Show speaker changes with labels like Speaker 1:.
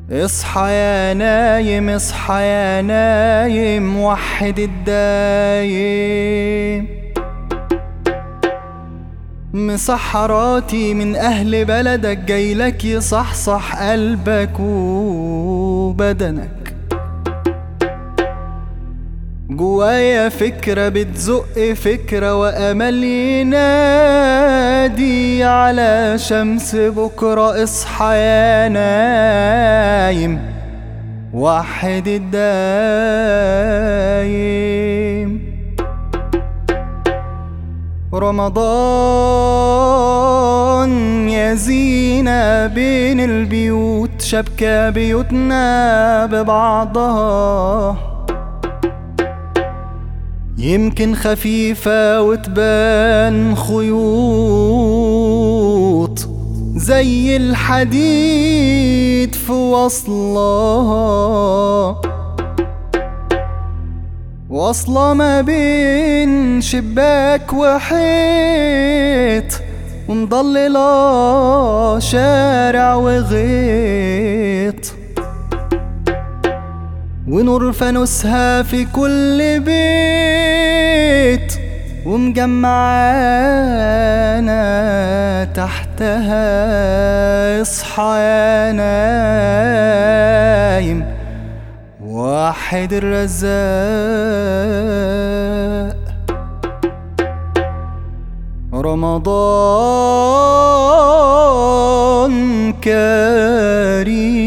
Speaker 1: اصحى يا نايم، اصحى يا نايم، وحد الدايم. مسحراتي من أهل بلدك جايلك يصحصح قلبك وبدنك. جوايا فكرة بتزق فكرة وأمل ينادي على شمس بكرة. اصحى يا نايم، وحد الدايم. رمضان يا زينة بين البيوت، شبكة بيوتنا ببعضها، يمكن خفيفة وتبان خيوط زي الحديد في وصلها، واصلة ما بين شباك وحيط، ومضللة شارع وغيط، ونور فانوسها في كل بيت، ومجمعانا تحتها. اصحى يا نايم، وحد الرزاق. رمضان كريم.